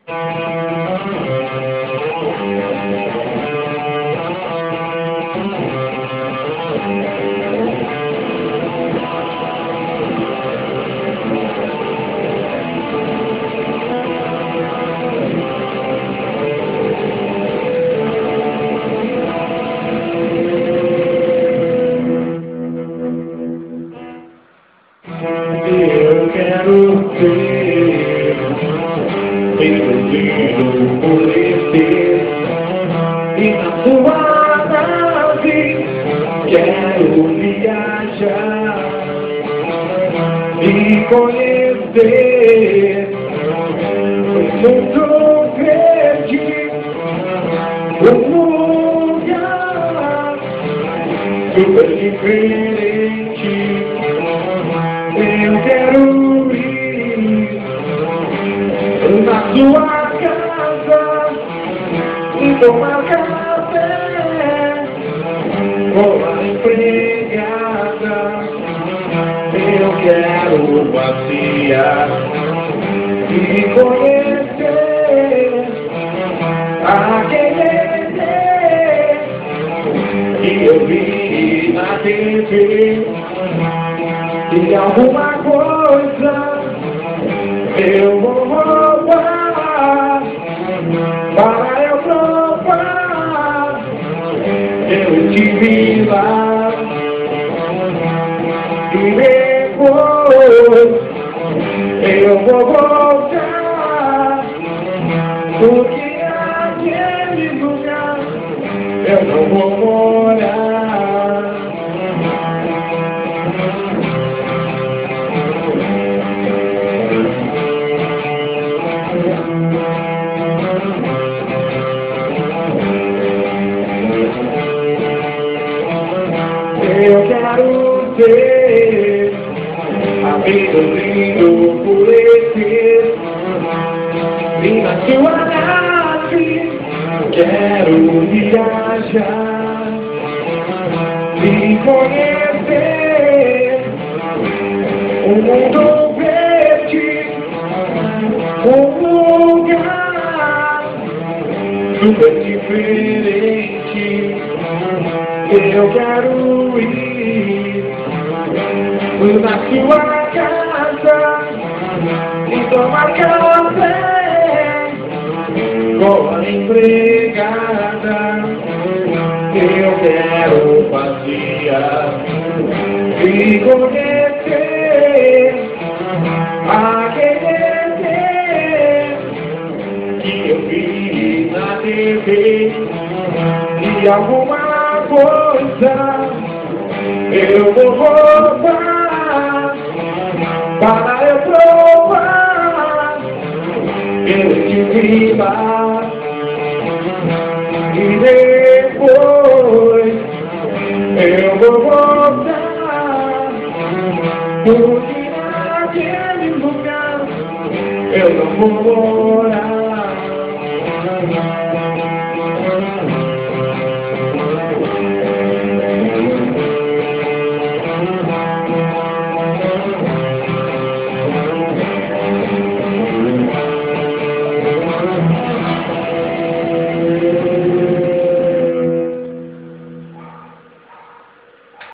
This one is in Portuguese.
Eu quero ter envolvido por esse e na sua nave quero viajar e conhecer o mundo verde, um lugar super diferente. Eu quero ir na sua casa e tomar café com a empregada. Eu quero passear e conhecer aquele que eu vi na TV. E alguma coisa eu vou roubar para eu provar. Eu estive lá e depois eu vou voltar, porque aquele lugar eu não vou morar. Eu quero ter amigos lindos por esse e na sua nave quero viajar e conhecer um mundo verde, um lugar super diferente. Eu quero ir na sua casa e tomar café com a empregada. Eu quero passear e conhecer aquele que eu vi na TV. E alguma coisa eu vou roubar para eu provar. Eu estive lá e depois eu vou voltar, porque naquele lugar eu não vou morar.